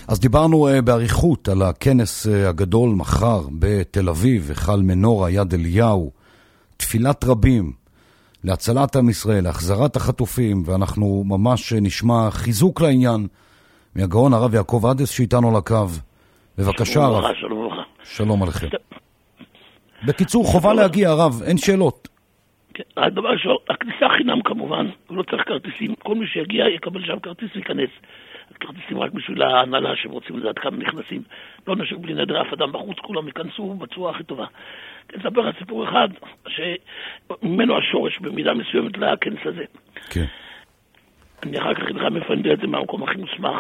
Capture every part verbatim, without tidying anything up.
אז דיברנו uh, בעריכות על הכנס uh, הגדול מחר בתל אביב, היכל מנורה, יד אליהו, תפילת רבים להצלת עם ישראל, להחזרת החטופים, ואנחנו ממש נשמע חיזוק לעניין מהגאון הרב יעקב עדס שאיתנו על הקו. בבקשה הרב. שלום, שלום, שלום. שלום עליכם. בקיצור, חובה להגיע הרב, אין שאלות. כן, הדבר ראשון, הכניסה חינם כמובן, הוא לא צריך כרטיסים, כל מי שיגיע יקבל שם כרטיס ויכנס. כרטיסים רק בשביל ההנהלה שהם רוצים לדעת כמה נכנסים. לא נשאר בלי נדר אף אדם בחוץ, כולם ייכנסו בצורה הכי טובה. כן, אספר על סיפור אחד, שממנו השורש במידה מסוימת לכנס הזה. כן. אני אחר כך אתך מפנדה את זה מהמקום הכי מוסמך.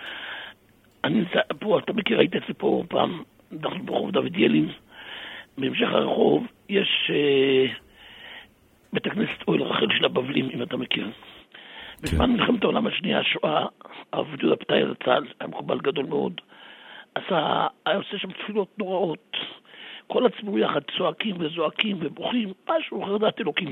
אני נמצא פה, אתה מכיר, הייתי אצלי פה פעם, אנחנו ברחוב דוד ילין. בהמשך הרחוב יש אה, בית הכנסת אוהל רחל של הבבלים, אם אתה מכיר. בזמן מלחמת העולם השנייה, השואה, הרב יהודה פתאי זצ"ל, היה מקובל גדול מאוד, עשה, היה עושה שם תפילות נוראות. כל הציבור יחד צועקים וזועקים ובוכים, משהו חרדת אלוקים.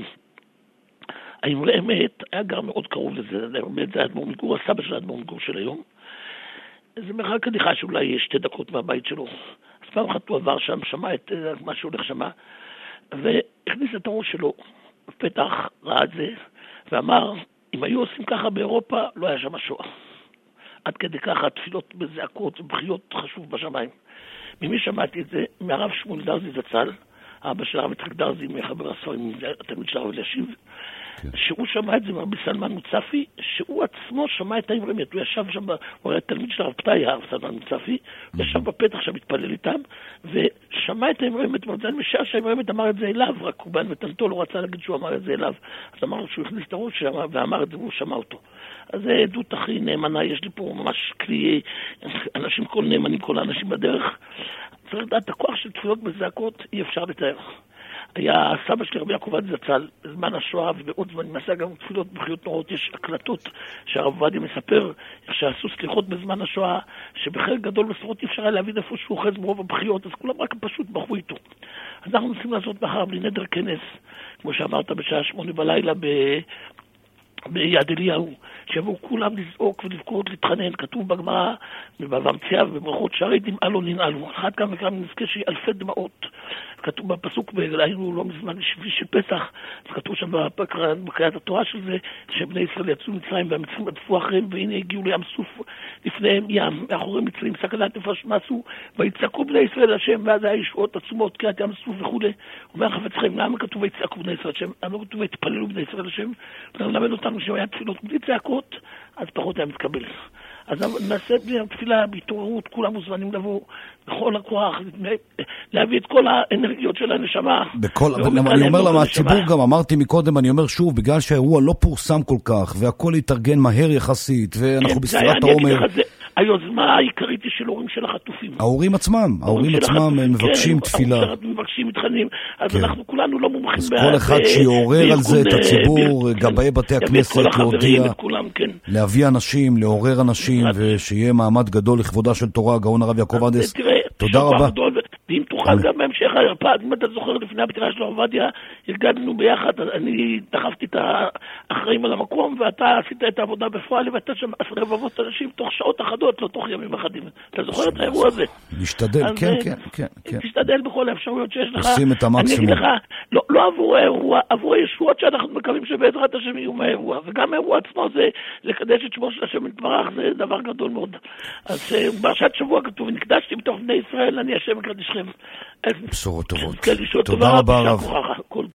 האמרי אמת היה גר מאוד קרוב לזה, באמת זה האדמו"ר מגור, הסבא של האדמו"ר מגור של היום. זה מרחק הליכה שאולי יש שתי דקות מהבית שלו. אז פעם אחת הוא עבר שם, שמע את מה שהולך שמה, והכניס את הראש שלו בפתח, ראה את זה, ואמר, אם היו עושים ככה באירופה, לא היה שם שואה. עד כדי ככה, תפילות בזעקות ובחיות חשוב בשמיים. ממי שמעתי את זה? מהרב שמואל דרזי זצ"ל, האבא של הרב יצחק דרזי, מחבר הספרים, התלמיד של הרב אלישיב, שהוא שמע את זה מרבי סלמן מוצפי, שהוא עצמו שמע את האמרי אמת, הוא ישב שם, הוא היה תלמיד של הרב פתאי, הרב סלמן מוצפי, הוא ישב בפתח שם, התפלל איתם, ושמע את האמרי אמת, זה משעה שהאמרי אמת אמר את זה אליו, רק הוא בנתנתו לא רצה להגיד שהוא אמר את זה אליו, אז אמר לו שהוא הכניס את הראש ואמר את זה, והוא שמע אותו. אז זה עדות הכי נאמנה, יש לי פה ממש כלי, אנשים כל נאמנים, כל האנשים בדרך. צריך לדעת, הכוח של תפילות בזעקות אי אפשר לתאר. היה הסבא שלי רבי יעקב עדס זצ"ל, בזמן השואה ובעוד זמן, נעשה גם תפילות בחיות נוראות, יש הקלטות שהרב עובדיה מספר, איך שעשו סליחות בזמן השואה, שבחלק גדול בספרות אי אפשר היה להבין איפה שהוא אוחז ברוב הבחיות, אז כולם רק פשוט בחו איתו. אז אנחנו צריכים לעשות מחר בלי נדר כנס, כמו שאמרת בשעה שמונה בלילה ב... ביד אליהו, שיבואו כולם לזעוק ולבכות, להתחנן, כתוב בגמרא, במציאה ובברכות שערי דמעה לא ננעלו. אחת כמה וכמה נזכה שהיא אלפי דמעות. כתוב בפסוק, והיינו לא מזמן שביעי של פסח, אז כתוב שם בקריאת התורה של זה, שבני ישראל יצאו מצרים והמצרים עטפו אחריהם, והנה הגיעו לים סוף לפניהם ים, מאחורי מצרים, סכנת נפש מעשו, ויצעקו בני ישראל השם, ואז היה ישועות עצומות, קריאת ים סוף וכו'. אומר חפץ חיים, למה כתוב ויצעקו בני ישראל השם? למה כתוב ויתפללו בני ישראל השם? ולמד אותנו שהיה תפילות בלי צעקות, אז פחות היה מתקבל. אז נעשה בלי התפילה, בהתעוררות, כולם מוזמנים לבוא בכל הכוח, להביא את כל האנרגיות של הנשמה. בכל, אני אומר למה, הציבור גם אמרתי מקודם, אני אומר שוב, בגלל שהאירוע לא פורסם כל כך, והכל התארגן מהר יחסית, ואנחנו בספירת העומר. היוזמה העיקרית היא של הורים של החטופים. ההורים עצמם, ההורים עצמם מבקשים תפילה. מבקשים, מתחנים, אז אנחנו כולנו לא מומחים. אז כל אחד שיעורר על זה את הציבור, גבאי בתי הכנסת, להודיע, להביא אנשים, לעורר אנשים, ושיהיה מעמד גדול לכבודה של תורה, הגאון הרב יעקב עדס. תודה רבה. ואם תוכל גם בהמשך הרפד, אם אתה זוכר לפני הפתיחה של הרב עובדיה, הרגדנו ביחד, אני דחפתי את האחראים על המקום, ואתה עשית את העבודה בפועל, ואתה שם רבבות אנשים תוך שעות אחדות, לא תוך ימים אחדים. אתה זוכר את האירוע הזה? נשתדל, כן, כן, כן. תשתדל בכל האפשרויות שיש לך. עושים את המקסימום. אני אגיד לך, לא עבור האירוע, עבור הישועות שאנחנו מקווים שבעזרת השם יהיו מהאירוע, וגם האירוע עצמו זה לקדש את שמו של השם יתברך, זה דבר גדול מאוד. אז בפרשת שבוע כתוב, נקדשתי בתוך בני ישראל, אני השם מקדשכם. בשורות טובות. תודה רבה רב.